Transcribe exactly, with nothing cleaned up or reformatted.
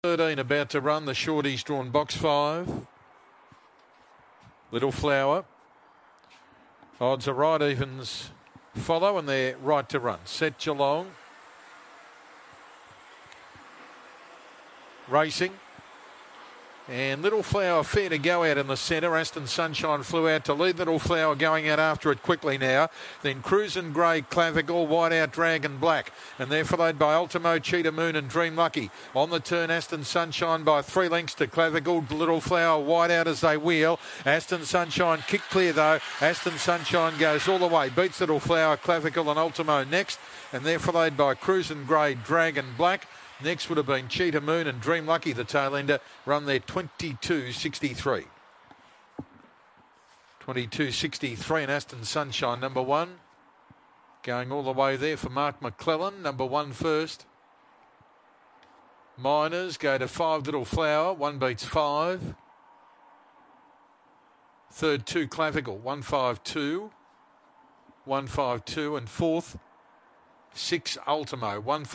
thirteen about to run. The shorty's drawn box five. Little Flower. Odds are right, evens follow, and they're right to run. Set Geelong. Racing. And Little Flower fair to go out in the centre. Aston Sunshine flew out to lead. Little Flower going out after it quickly now. Then Cruisin' Grey, Clavicle, White Out, Dragon Black. And they're followed by Ultimo, Cheetah Moon and Dream Lucky. On the turn, Aston Sunshine by three lengths to Clavicle. Little Flower White Out as they wheel. Aston Sunshine kick clear though. Aston Sunshine goes all the way. Beats Little Flower, Clavicle and Ultimo next. And they're followed by Cruisin' Grey, Dragon Black. Next would have been Cheetah Moon and Dream Lucky, the tail ender, run there twenty-two sixty-three. twenty-two sixty-three and Aston Sunshine, number one. Going all the way there for Mark McClellan, number one first. Miners go to five, Little Flower, one beats five. Third, two, Clavicle, one five two. one five two and fourth, six, Ultimo, one five.